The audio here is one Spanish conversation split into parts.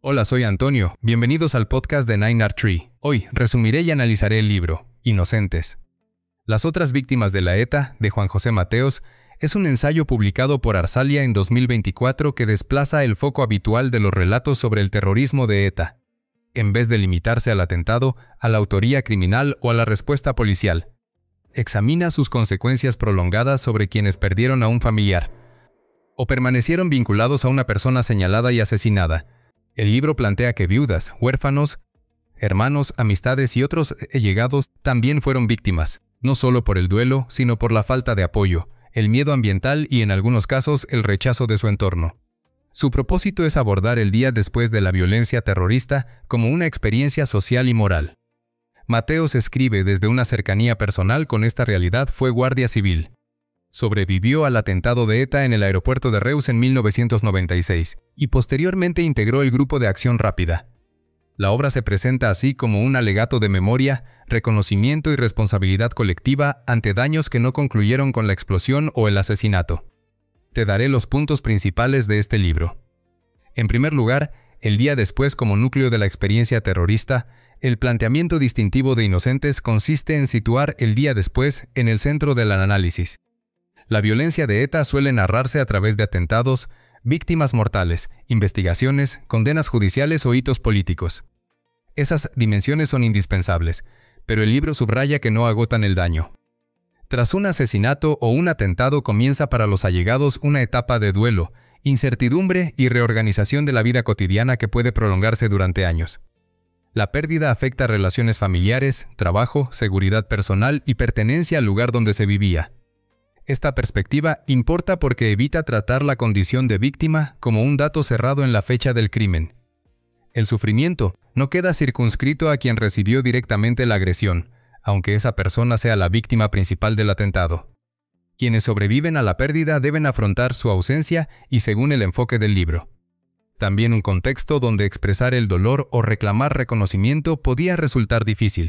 Hola, soy Antonio. Bienvenidos al podcast de 9R3. Hoy resumiré y analizaré el libro Inocentes. Las otras víctimas de la ETA, de Juan José Mateos, es un ensayo publicado por Arsalia en 2024 que desplaza el foco habitual de los relatos sobre el terrorismo de ETA, en vez de limitarse al atentado, a la autoría criminal o a la respuesta policial. Examina sus consecuencias prolongadas sobre quienes perdieron a un familiar o permanecieron vinculados a una persona señalada y asesinada. El libro plantea que viudas, huérfanos, hermanos, amistades y otros allegados también fueron víctimas, no solo por el duelo, sino por la falta de apoyo, el miedo ambiental y en algunos casos el rechazo de su entorno. Su propósito es abordar el día después de la violencia terrorista como una experiencia social y moral. Mateos escribe desde una cercanía personal con esta realidad. Fue guardia civil. Sobrevivió al atentado de ETA en el aeropuerto de Reus en 1996 y posteriormente integró el Grupo de Acción Rápida. La obra se presenta así como un alegato de memoria, reconocimiento y responsabilidad colectiva ante daños que no concluyeron con la explosión o el asesinato. Te daré los puntos principales de este libro. En primer lugar, el día después como núcleo de la experiencia terrorista, el planteamiento distintivo de Inocentes consiste en situar el día después en el centro del análisis. La violencia de ETA suele narrarse a través de atentados, víctimas mortales, investigaciones, condenas judiciales o hitos políticos. Esas dimensiones son indispensables, pero el libro subraya que no agotan el daño. Tras un asesinato o un atentado comienza para los allegados una etapa de duelo, incertidumbre y reorganización de la vida cotidiana que puede prolongarse durante años. La pérdida afecta relaciones familiares, trabajo, seguridad personal y pertenencia al lugar donde se vivía. Esta perspectiva importa porque evita tratar la condición de víctima como un dato cerrado en la fecha del crimen. El sufrimiento no queda circunscrito a quien recibió directamente la agresión, aunque esa persona sea la víctima principal del atentado. Quienes sobreviven a la pérdida deben afrontar su ausencia y según el enfoque del libro. También un contexto donde expresar el dolor o reclamar reconocimiento podía resultar difícil.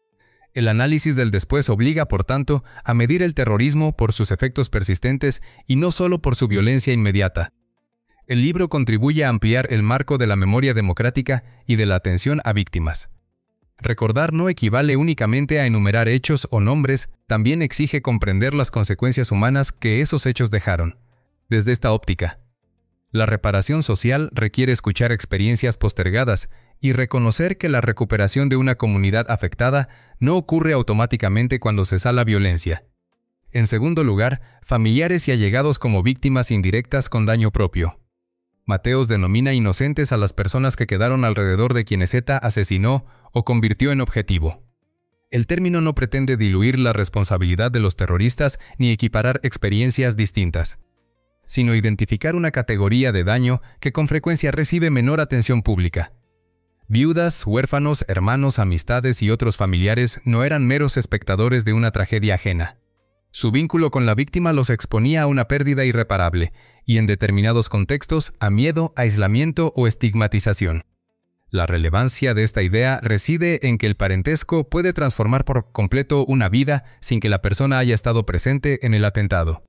El análisis del después obliga, por tanto, a medir el terrorismo por sus efectos persistentes y no solo por su violencia inmediata. El libro contribuye a ampliar el marco de la memoria democrática y de la atención a víctimas. Recordar no equivale únicamente a enumerar hechos o nombres, también exige comprender las consecuencias humanas que esos hechos dejaron. Desde esta óptica, la reparación social requiere escuchar experiencias postergadas y reconocer que la recuperación de una comunidad afectada no ocurre automáticamente cuando cesa la violencia. En segundo lugar, familiares y allegados como víctimas indirectas con daño propio. Mateos denomina inocentes a las personas que quedaron alrededor de quienes ETA asesinó o convirtió en objetivo. El término no pretende diluir la responsabilidad de los terroristas ni equiparar experiencias distintas, sino identificar una categoría de daño que con frecuencia recibe menor atención pública. Viudas, huérfanos, hermanos, amistades y otros familiares no eran meros espectadores de una tragedia ajena. Su vínculo con la víctima los exponía a una pérdida irreparable y en determinados contextos a miedo, aislamiento o estigmatización. La relevancia de esta idea reside en que el parentesco puede transformar por completo una vida sin que la persona haya estado presente en el atentado.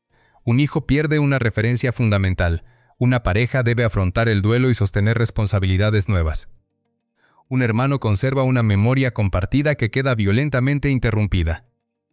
Un hijo pierde una referencia fundamental. Una pareja debe afrontar el duelo y sostener responsabilidades nuevas. Un hermano conserva una memoria compartida que queda violentamente interrumpida.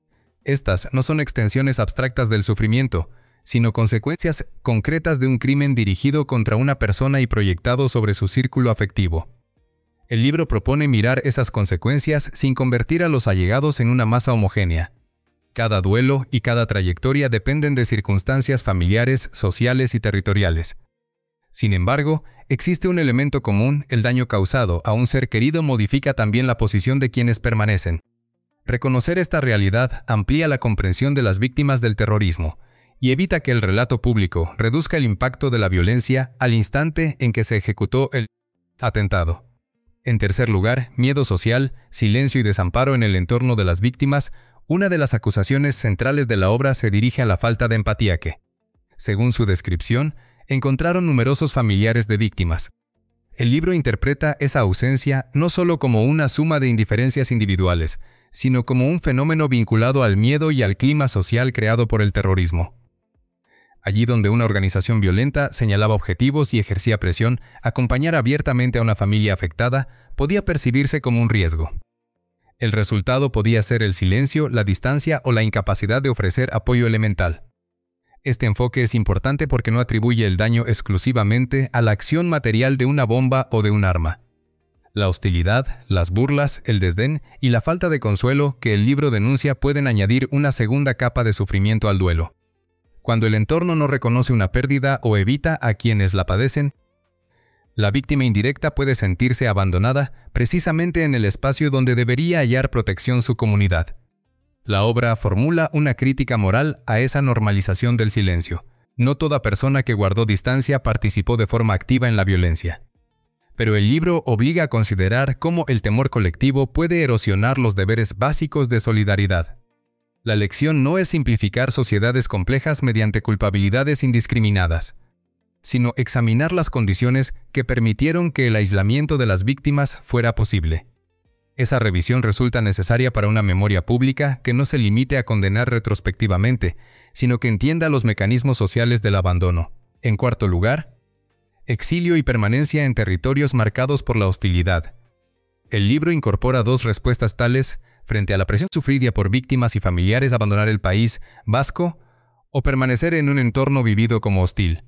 Estas no son extensiones abstractas del sufrimiento, sino consecuencias concretas de un crimen dirigido contra una persona y proyectado sobre su círculo afectivo. El libro propone mirar esas consecuencias sin convertir a los allegados en una masa homogénea. Cada duelo y cada trayectoria dependen de circunstancias familiares, sociales y territoriales. Sin embargo, existe un elemento común: el daño causado a un ser querido modifica también la posición de quienes permanecen. Reconocer esta realidad amplía la comprensión de las víctimas del terrorismo y evita que el relato público reduzca el impacto de la violencia al instante en que se ejecutó el atentado. En tercer lugar, miedo social, silencio y desamparo en el entorno de las víctimas. Una de las acusaciones centrales de la obra se dirige a la falta de empatía que, según su descripción, encontraron numerosos familiares de víctimas. El libro interpreta esa ausencia no solo como una suma de indiferencias individuales, sino como un fenómeno vinculado al miedo y al clima social creado por el terrorismo. Allí donde una organización violenta señalaba objetivos y ejercía presión, acompañar abiertamente a una familia afectada podía percibirse como un riesgo. El resultado podía ser el silencio, la distancia o la incapacidad de ofrecer apoyo elemental. Este enfoque es importante porque no atribuye el daño exclusivamente a la acción material de una bomba o de un arma. La hostilidad, las burlas, el desdén y la falta de consuelo que el libro denuncia pueden añadir una segunda capa de sufrimiento al duelo. Cuando el entorno no reconoce una pérdida o evita a quienes la padecen, la víctima indirecta puede sentirse abandonada precisamente en el espacio donde debería hallar protección su comunidad. La obra formula una crítica moral a esa normalización del silencio. No toda persona que guardó distancia participó de forma activa en la violencia. Pero el libro obliga a considerar cómo el temor colectivo puede erosionar los deberes básicos de solidaridad. La lección no es simplificar sociedades complejas mediante culpabilidades indiscriminadas, sino examinar las condiciones que permitieron que el aislamiento de las víctimas fuera posible. Esa revisión resulta necesaria para una memoria pública que no se limite a condenar retrospectivamente, sino que entienda los mecanismos sociales del abandono. En cuarto lugar, exilio y permanencia en territorios marcados por la hostilidad. El libro incorpora dos respuestas tales frente a la presión sufrida por víctimas y familiares: abandonar el país vasco o permanecer en un entorno vivido como hostil.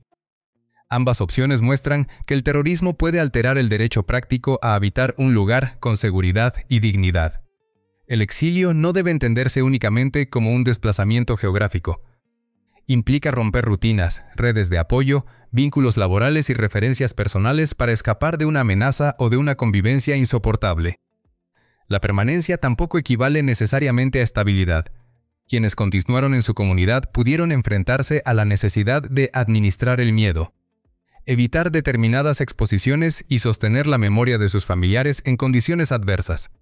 Ambas opciones muestran que el terrorismo puede alterar el derecho práctico a habitar un lugar con seguridad y dignidad. El exilio no debe entenderse únicamente como un desplazamiento geográfico. Implica romper rutinas, redes de apoyo, vínculos laborales y referencias personales para escapar de una amenaza o de una convivencia insoportable. La permanencia tampoco equivale necesariamente a estabilidad. Quienes continuaron en su comunidad pudieron enfrentarse a la necesidad de administrar el miedo, evitar determinadas exposiciones y sostener la memoria de sus familiares en condiciones adversas.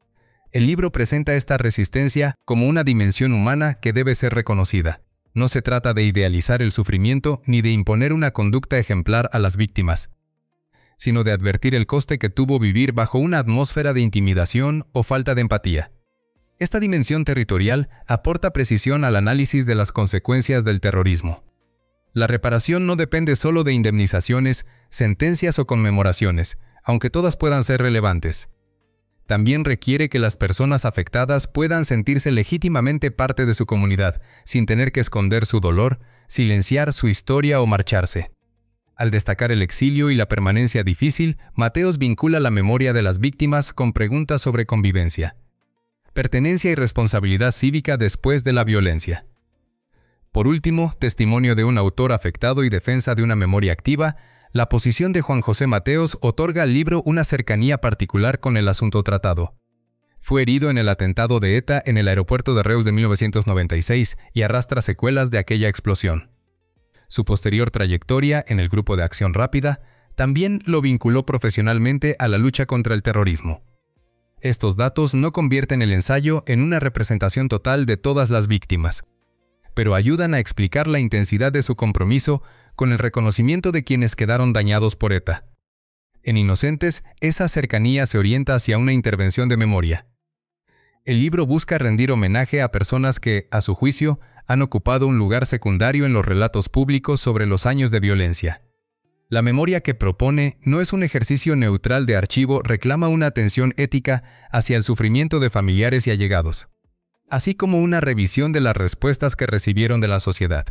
El libro presenta esta resistencia como una dimensión humana que debe ser reconocida. No se trata de idealizar el sufrimiento ni de imponer una conducta ejemplar a las víctimas, sino de advertir el coste que tuvo vivir bajo una atmósfera de intimidación o falta de empatía. Esta dimensión territorial aporta precisión al análisis de las consecuencias del terrorismo. La reparación no depende solo de indemnizaciones, sentencias o conmemoraciones, aunque todas puedan ser relevantes. También requiere que las personas afectadas puedan sentirse legítimamente parte de su comunidad, sin tener que esconder su dolor, silenciar su historia o marcharse. Al destacar el exilio y la permanencia difícil, Mateos vincula la memoria de las víctimas con preguntas sobre convivencia, pertenencia y responsabilidad cívica después de la violencia. Por último, testimonio de un autor afectado y defensa de una memoria activa, la posición de Juan José Mateos otorga al libro una cercanía particular con el asunto tratado. Fue herido en el atentado de ETA en el aeropuerto de Reus de 1996 y arrastra secuelas de aquella explosión. Su posterior trayectoria en el Grupo de Acción Rápida también lo vinculó profesionalmente a la lucha contra el terrorismo. Estos datos no convierten el ensayo en una representación total de todas las víctimas, pero ayudan a explicar la intensidad de su compromiso con el reconocimiento de quienes quedaron dañados por ETA. En Inocentes, esa cercanía se orienta hacia una intervención de memoria. El libro busca rendir homenaje a personas que, a su juicio, han ocupado un lugar secundario en los relatos públicos sobre los años de violencia. La memoria que propone no es un ejercicio neutral de archivo, reclama una atención ética hacia el sufrimiento de familiares y allegados, así como una revisión de las respuestas que recibieron de la sociedad.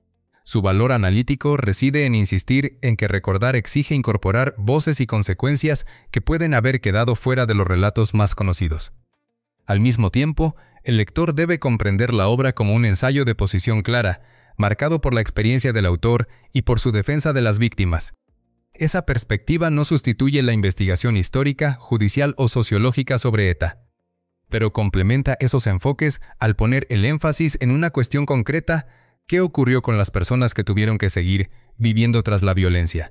Su valor analítico reside en insistir en que recordar exige incorporar voces y consecuencias que pueden haber quedado fuera de los relatos más conocidos. Al mismo tiempo, el lector debe comprender la obra como un ensayo de posición clara, marcado por la experiencia del autor y por su defensa de las víctimas. Esa perspectiva no sustituye la investigación histórica, judicial o sociológica sobre ETA, pero complementa esos enfoques al poner el énfasis en una cuestión concreta: ¿qué ocurrió con las personas que tuvieron que seguir viviendo tras la violencia?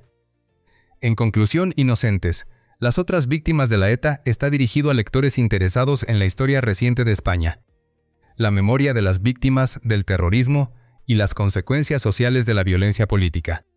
En conclusión, Inocentes, las otras víctimas de la ETA está dirigido a lectores interesados en la historia reciente de España, la memoria de las víctimas del terrorismo y las consecuencias sociales de la violencia política.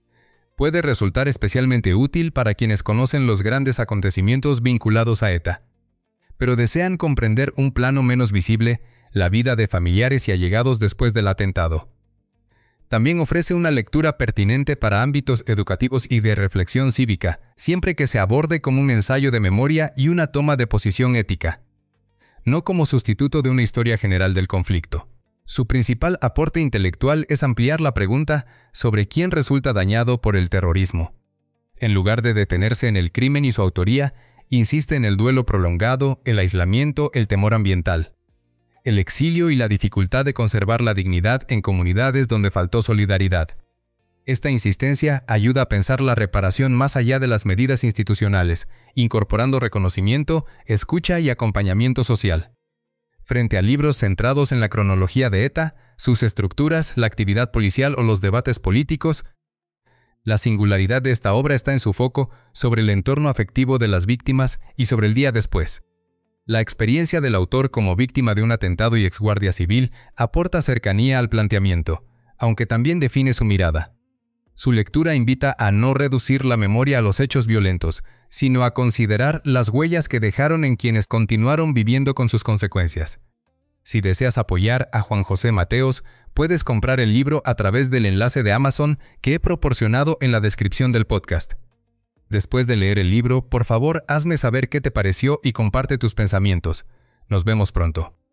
Puede resultar especialmente útil para quienes conocen los grandes acontecimientos vinculados a ETA, pero desean comprender un plano menos visible, la vida de familiares y allegados después del atentado. También ofrece una lectura pertinente para ámbitos educativos y de reflexión cívica, siempre que se aborde como un ensayo de memoria y una toma de posición ética, no como sustituto de una historia general del conflicto. Su principal aporte intelectual es ampliar la pregunta sobre quién resulta dañado por el terrorismo. En lugar de detenerse en el crimen y su autoría, insiste en el duelo prolongado, el aislamiento, el temor ambiental, el exilio y la dificultad de conservar la dignidad en comunidades donde faltó solidaridad. Esta insistencia ayuda a pensar la reparación más allá de las medidas institucionales, incorporando reconocimiento, escucha y acompañamiento social. Frente a libros centrados en la cronología de ETA, sus estructuras, la actividad policial o los debates políticos, la singularidad de esta obra está en su foco sobre el entorno afectivo de las víctimas y sobre el día después. La experiencia del autor como víctima de un atentado y exguardia civil aporta cercanía al planteamiento, aunque también define su mirada. Su lectura invita a no reducir la memoria a los hechos violentos, sino a considerar las huellas que dejaron en quienes continuaron viviendo con sus consecuencias. Si deseas apoyar a Juan José Mateos, puedes comprar el libro a través del enlace de Amazon que he proporcionado en la descripción del podcast. Después de leer el libro, por favor, hazme saber qué te pareció y comparte tus pensamientos. Nos vemos pronto.